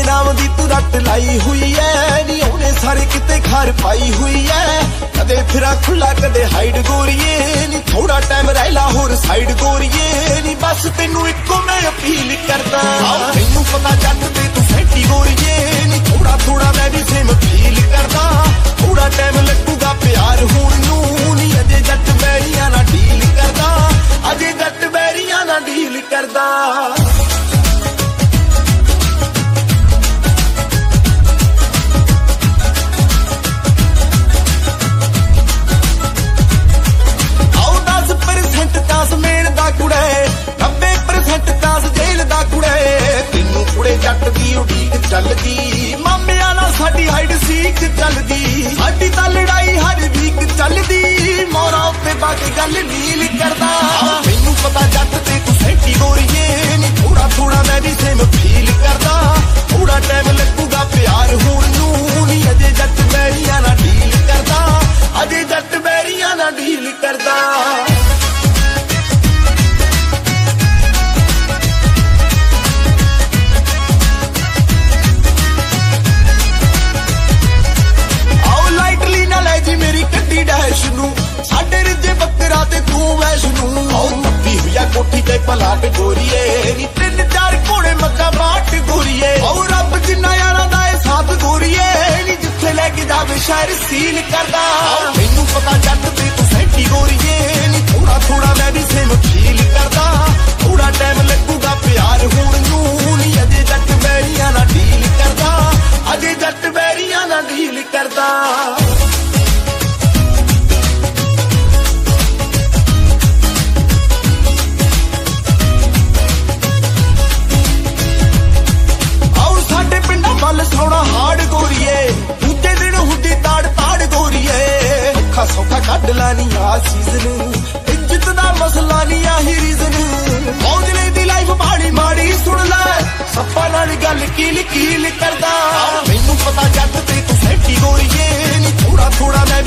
नाम दी तू रट लाई हुई है नी ओने सारे किते घर पाई हुई है कदे फिरा खुला कदे हाइड गोरिए नी थोड़ा टाइम रहला होर साइड गोरिए नी बस तेनू इको मैं अपील करदा तैनू पता जट ते तू फैटी गोरिए नी थोड़ा थोड़ा मैं भी सेम फील करदा थोड़ा टाइम लगूगा प्यार होण नू नी अजे जट बैरियां ना डील करदा अजे जट बैरियां ना डील करदा मेल दा कुड़े 90% तास जेल दा कुड़े तेनू कुड़े जट दी उड़ीक चलदी मामिया नाल साडी हाइड सीक चलदी साडी तां लड़ाई हर वीक चलदी मोरा उत्ते बाकी गल नील करदा मैनू पता जट ते तू सैटी गोरीए नी थोड़ा थोड़ा मैं भी सेम फील करदा थोड़ा टाइम लगूगा प्यार होण नू नी अजे जट बैरियां ना डील करदा अजे जट बैरियां ना डील करदा साडे रिजे बकरा ते तू वैष्णू तप्पी हुई कोठी ते पलाट गोरीए नी 3-4 घोड़े मक्का बाट गोरीए और रब जिन्ना यारां दा साथ गोरीए नी जिथे लेके जावे शहर सील करदा मैनू पता जट ते तू सैटी गोरीए नी थोड़ा थोड़ा मैं भी सेम फील करदा थोड़ा टाइम लगूगा प्यार होण नू नी अजे जट बैरियां ना डील करदा अजे जट बैरियां ना डील करदा सोना हाड़ गोरीए दूजे दिन हुंदी ताड़ ताड़ गोरीए औखा सौखा कढ लानी आ सीजन इज्जत दा मसला नी आही रीजन मौजले दी लाइफ माड़ी माड़ी सुन ले सप्पा नाल गल कील कील करदा मैनू पता जट ते तू सैटी गोरीए नी थोड़ा थोड़ा मैं